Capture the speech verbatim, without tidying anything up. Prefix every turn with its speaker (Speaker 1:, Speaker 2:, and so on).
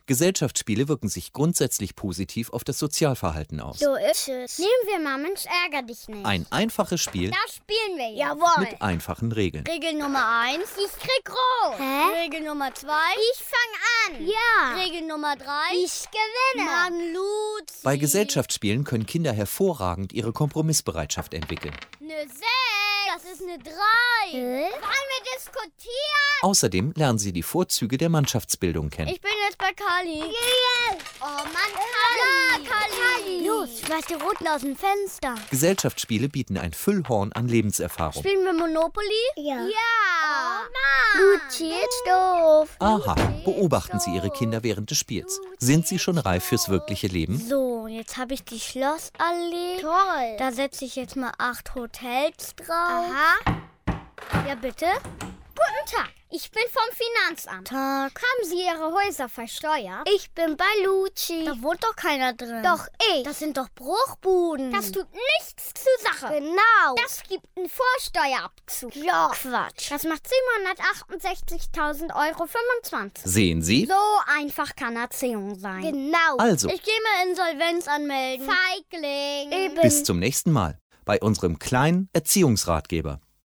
Speaker 1: Gesellschaftsspiele wirken sich grundsätzlich positiv auf das Sozialverhalten aus.
Speaker 2: So ist es. Nehmen wir mal Mensch, ärger dich nicht.
Speaker 1: Ein einfaches Spiel
Speaker 2: Das spielen wir jetzt. Jawohl.
Speaker 1: mit einfachen Regeln.
Speaker 2: Regel Nummer eins. Ich krieg rot. Hä? Regel Nummer zwei. Ich fang an. Ja. Regel Nummer drei. Ich gewinne. Mann, Luzi.
Speaker 1: Bei Gesellschaftsspielen können Kinder hervorragend ihre Kompromissbereitschaft entwickeln.
Speaker 2: Eine sechs. Das ist eine drei. Hä? Wollen wir diskutieren?
Speaker 1: Außerdem lernen sie die Vorzüge der Mannschaftsbildung kennen.
Speaker 2: Ich bin jetzt bei Kali. Yeah. Oh Mann, Kali. Ja, Kali. Los, schmeiß die Roten aus dem Fenster.
Speaker 1: Gesellschaftsspiele bieten ein Füllhorn an Lebenserfahrung.
Speaker 2: Spielen wir Monopoly? Ja. Ja. Oh Mann. Luzi, ist doof.
Speaker 1: Aha, beobachten Sie Ihre Kinder während des Spiels. Sind sie schon reif fürs wirkliche Leben?
Speaker 2: So, jetzt habe ich die Schlossallee. Toll. Da setze ich jetzt mal acht Hotels drauf. Aha. Ja, bitte? Guten Tag, ich bin vom Finanzamt. Tag. Haben Sie Ihre Häuser versteuert? Ich bin bei Luzi. Da wohnt doch keiner drin. Doch ich. Das sind doch Bruchbuden. Das tut nichts zur Sache. Genau. Das gibt einen Vorsteuerabzug. Ja. Quatsch. Das macht siebenhundertachtundsechzigtausend Euro fünfundzwanzig.
Speaker 1: Sehen Sie?
Speaker 2: So einfach kann Erziehung sein. Genau.
Speaker 1: Also.
Speaker 2: Ich gehe mal Insolvenz anmelden. Feigling. Eben.
Speaker 1: Bis zum nächsten Mal bei unserem kleinen Erziehungsratgeber.